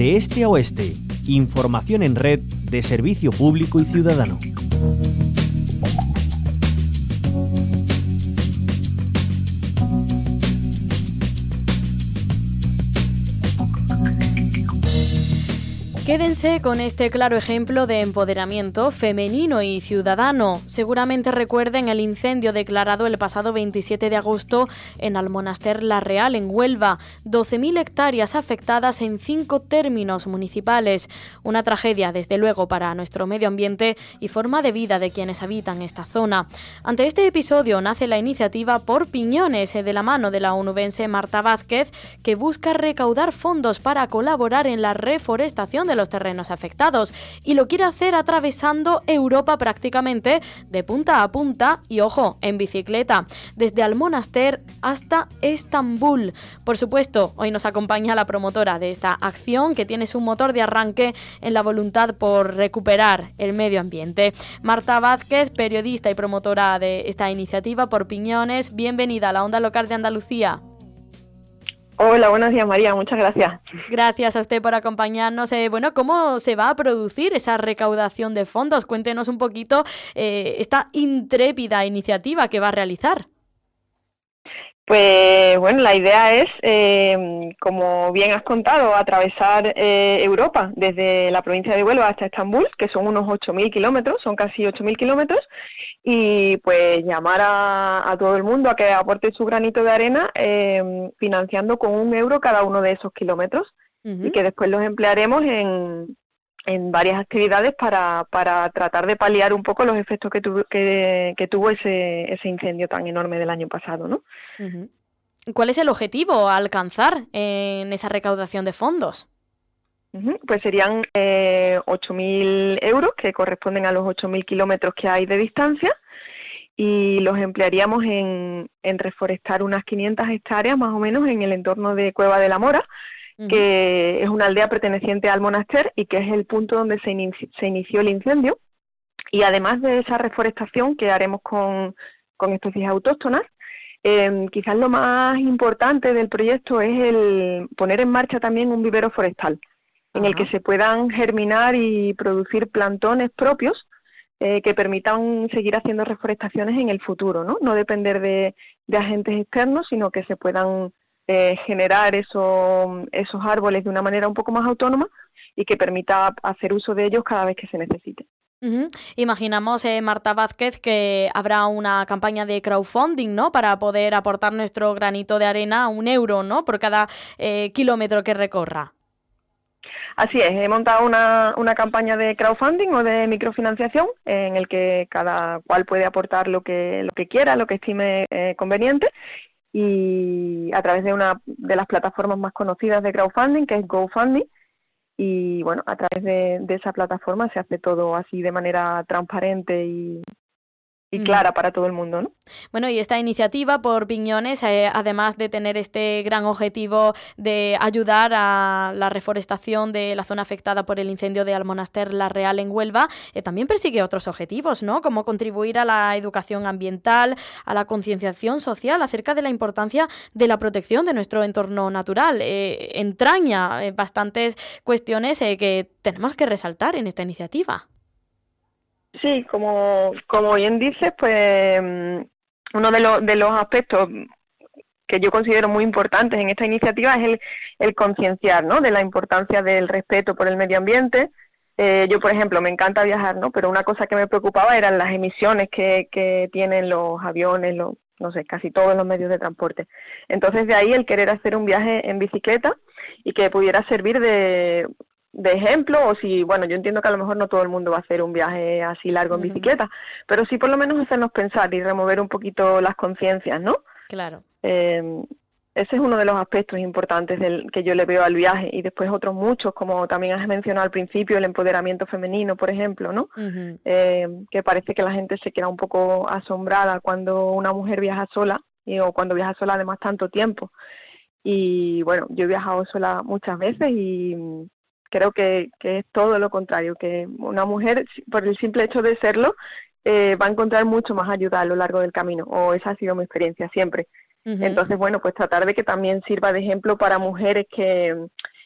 de este a oeste. Información en red de Servicio Público y Ciudadano. Quédense con este claro ejemplo de empoderamiento femenino y ciudadano. Seguramente recuerden el incendio declarado el pasado 27 de agosto en Almonaster La Real, en Huelva. 12.000 hectáreas afectadas en 5 términos municipales. Una tragedia, desde luego, para nuestro medio ambiente y forma de vida de quienes habitan esta zona. Ante este episodio nace la iniciativa Por Piñones, de la mano de la onubense Marta Vázquez, que busca recaudar fondos para colaborar en la reforestación de los terrenos afectados, y lo quiere hacer atravesando Europa prácticamente de punta a punta y, ojo, en bicicleta, desde Almonaster hasta Estambul. Por supuesto, hoy nos acompaña la promotora de esta acción, que tiene su motor de arranque en la voluntad por recuperar el medio ambiente. Marta Vázquez, periodista y promotora de esta iniciativa Por Piñones, bienvenida a la Onda Local de Andalucía. Hola, buenos días, María, muchas gracias. Gracias a usted por acompañarnos. ¿Cómo se va a producir esa recaudación de fondos? Cuéntenos un poquito esta intrépida iniciativa que va a realizar. Pues bueno, la idea es, como bien has contado, atravesar Europa desde la provincia de Huelva hasta Estambul, que son unos 8.000 kilómetros, son casi 8.000 kilómetros, y pues llamar a todo el mundo a que aporte su granito de arena, financiando con €1 cada uno de esos kilómetros, y que después los emplearemos en varias actividades para tratar de paliar un poco los efectos que tuvo ese incendio tan enorme del año pasado, ¿no? Uh-huh. ¿Cuál es el objetivo a alcanzar en esa recaudación de fondos? Pues serían 8.000 euros, que corresponden a los 8.000 kilómetros que hay de distancia, y los emplearíamos en reforestar unas 500 hectáreas más o menos en el entorno de Cueva de la Mora, que es una aldea perteneciente al Almonaster y que es el punto donde se inició el incendio. Y además de esa reforestación que haremos con especies autóctonas, quizás lo más importante del proyecto es el poner en marcha también un vivero forestal, en el que se puedan germinar y producir plantones propios que permitan seguir haciendo reforestaciones en el futuro, ¿no? No depender de agentes externos, sino que se puedan generar esos árboles de una manera un poco más autónoma y que permita hacer uso de ellos cada vez que se necesite. Uh-huh. Imaginamos, Marta Vázquez, que habrá una campaña de crowdfunding, ¿no?, para poder aportar nuestro granito de arena, €1, ¿no?, por cada kilómetro que recorra. Así es, he montado una campaña de crowdfunding o de microfinanciación en el que cada cual puede aportar lo que quiera, lo que estime conveniente, y a través de una de las plataformas más conocidas de crowdfunding, que es GoFundMe. Y bueno, a través de esa plataforma se hace todo así de manera transparente y clara para todo el mundo, ¿no? Bueno, y esta iniciativa Por Piñones, además de tener este gran objetivo de ayudar a la reforestación de la zona afectada por el incendio de Almonaster La Real en Huelva, también persigue otros objetivos, ¿no?, como contribuir a la educación ambiental, a la concienciación social acerca de la importancia de la protección de nuestro entorno natural. Entraña bastantes cuestiones que tenemos que resaltar en esta iniciativa. Sí, como bien dices, pues uno de los aspectos que yo considero muy importantes en esta iniciativa es el concienciar, ¿no?, de la importancia del respeto por el medio ambiente. Yo, por ejemplo, me encanta viajar, ¿no?, pero una cosa que me preocupaba eran las emisiones que tienen los aviones, no sé, casi todos los medios de transporte. Entonces, de ahí el querer hacer un viaje en bicicleta y que pudiera servir de ejemplo, o si, bueno, yo entiendo que a lo mejor no todo el mundo va a hacer un viaje así largo en bicicleta, pero sí por lo menos hacernos pensar y remover un poquito las conciencias, ¿no? Claro. Ese es uno de los aspectos importantes que yo le veo al viaje, y después otros muchos, como también has mencionado al principio, el empoderamiento femenino, por ejemplo, ¿no? Que parece que la gente se queda un poco asombrada cuando una mujer viaja sola, o cuando viaja sola además tanto tiempo. Y bueno, yo he viajado sola muchas veces y creo que es todo lo contrario, que una mujer, por el simple hecho de serlo, va a encontrar mucho más ayuda a lo largo del camino, o esa ha sido mi experiencia siempre. Entonces, bueno, pues tratar de que también sirva de ejemplo para mujeres que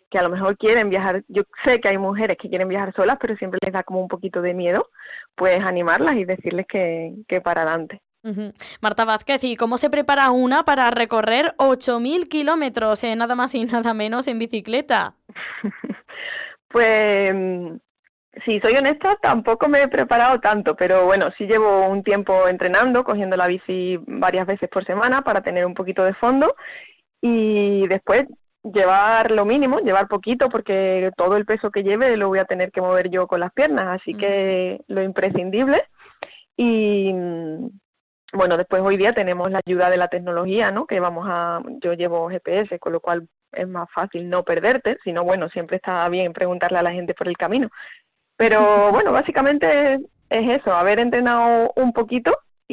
que a lo mejor quieren viajar. Yo sé que hay mujeres que quieren viajar solas, pero siempre les da como un poquito de miedo, pues animarlas y decirles que para adelante. Uh-huh. Marta Vázquez, ¿y cómo se prepara una para recorrer 8.000 kilómetros, nada más y nada menos, en bicicleta? Pues, si soy honesta, tampoco me he preparado tanto, pero bueno, sí llevo un tiempo entrenando, cogiendo la bici varias veces por semana para tener un poquito de fondo y después llevar lo mínimo, llevar poquito, porque todo el peso que lleve lo voy a tener que mover yo con las piernas, así que lo imprescindible. Y bueno, después hoy día tenemos la ayuda de la tecnología, ¿no? Yo llevo GPS, con lo cual es más fácil no perderte, sino bueno, siempre está bien preguntarle a la gente por el camino. Pero bueno, básicamente es eso, haber entrenado un poquito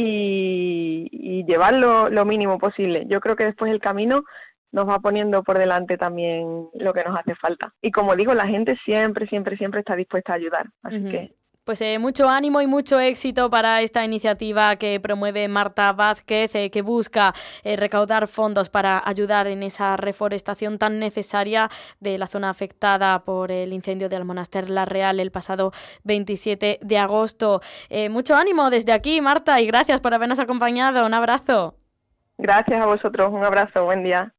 y llevar lo mínimo posible. Yo creo que después el camino nos va poniendo por delante también lo que nos hace falta. Y como digo, la gente siempre está dispuesta a ayudar, así que... Pues mucho ánimo y mucho éxito para esta iniciativa que promueve Marta Vázquez, que busca recaudar fondos para ayudar en esa reforestación tan necesaria de la zona afectada por el incendio del Almonaster La Real el pasado 27 de agosto. Mucho ánimo desde aquí, Marta, y gracias por habernos acompañado. Un abrazo. Gracias a vosotros, un abrazo, buen día.